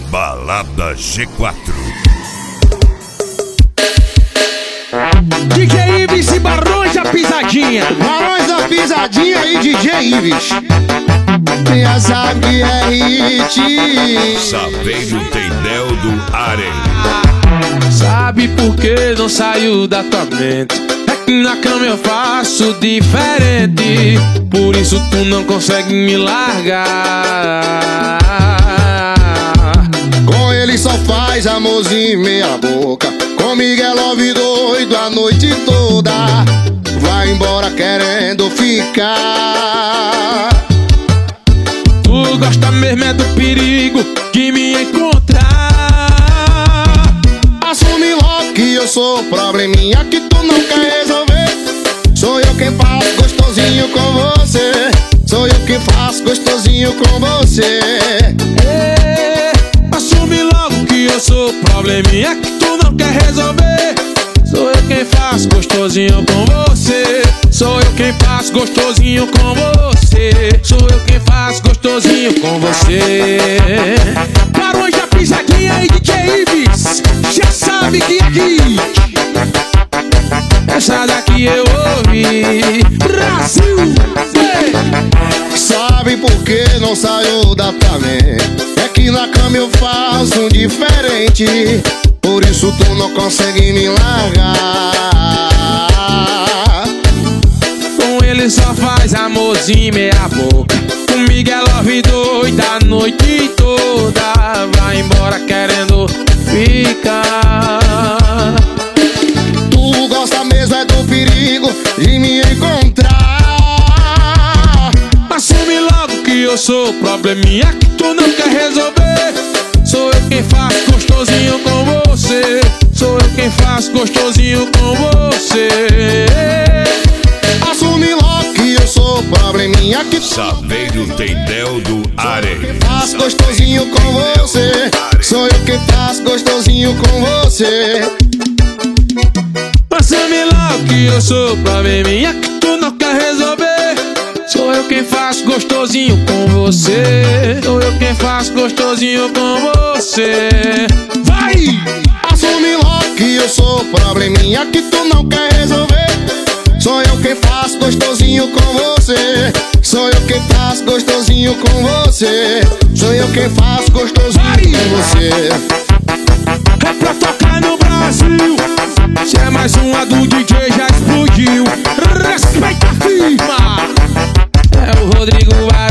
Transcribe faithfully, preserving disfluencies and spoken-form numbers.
Balada G quatro. D J Ives e Barões da Pisadinha. Barões da Pisadinha e D J Ives. Já sabe que é hit. Saveiro Tendel do Arém. Sabe por que não saiu da tua mente? É que na cama eu faço diferente. Por isso tu não consegue me largar. Com ele só faz amorzinho meia boca. Comigo é love doido a noite toda. Vai embora querendo ficar. Tu gosta mesmo é do perigo de me encontrar. Assume logo que eu sou probleminha que tu não quer resolver. Sou eu quem faço gostosinho com você. Sou eu quem faço gostosinho com você. É, assume logo que eu sou probleminha que tu não quer resolver. Sou eu quem faço gostosinho com você. Sou eu quem faço gostosinho com você. Sou eu quem faço gostosinho com você. Barões da Pisadinha e D J Ives, já sabe que aqui essa daqui eu ouvi. Brasil! Ei! Sabe por que não saiu da tua mente? É que na cama eu faço um diferente. Por isso tu não consegue me largar. Com ele só faz amorzinho meia boca. Comigo é love doida a noite toda. Vai embora querendo ficar. Tu gosta mesmo é do perigo de me encontrar. Assume logo que eu sou probleminha que tu não quer resolver. Sou eu quem faço gostosinho com você. Sou eu quem faço gostosinho com você. Assume logo que eu sou probleminha que Saveiro Tendel do Arém. faço gostosinho com você. Sou eu quem faço gostosinho com você. Assume logo que eu sou probleminha que tu não quer resolver. Sou eu quem faço gostosinho com você. Sou eu quem faço gostosinho com você. Vai! Assume logo que eu sou probleminha que tu não quer resolver. Sou eu quem faço gostosinho com você. Sou eu quem faço gostosinho com você. Sou eu quem faço gostosinho com você. É pra tocar no Brasil. Se é mais uma do D J já explodiu. Respeita a firma. É o Rodrigo Arém.